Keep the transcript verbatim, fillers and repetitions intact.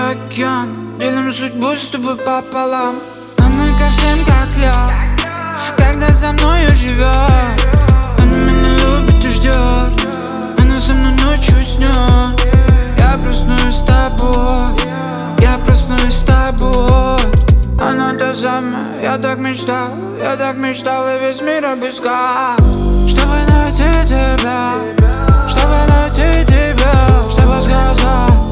океан, делим судьбу с тобой пополам. Она ко всем как лед, когда за мною живет. Она меня любит и ждет, она со мной ночью снет. Я проснусь с тобой, я проснусь с тобой. Она та самая, я так мечтал, я так мечтал и весь мир обыскал, чтобы найти тебя, чтобы найти тебя, чтобы сказать